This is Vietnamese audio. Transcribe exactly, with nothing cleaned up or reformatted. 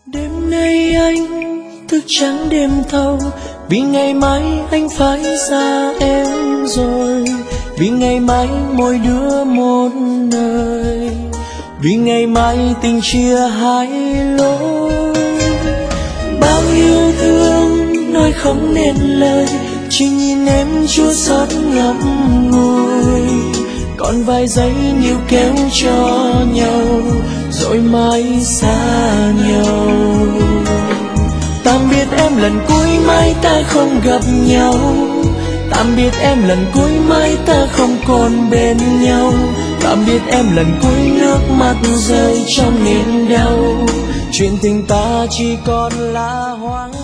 Đêm nay anh thức trắng đêm thâu, vì ngày mai anh phải xa em rồi. Vì ngày mai mỗi đứa một nơi, vì ngày mai tình chia hai lối. Bao yêu thương nói không nên lời, chỉ nhìn em chua xót ngậm ngùi. Còn vài giây níu kéo cho nhau, rồi mãi xa nhau. Tạm biệt em lần cuối mai ta không gặp nhau, tạm biệt em lần cuối mai ta không còn bên nhau. Tạm biệt em lần cuối nước mắt rơi trong niềm đau, chuyện tình ta chỉ còn là hoang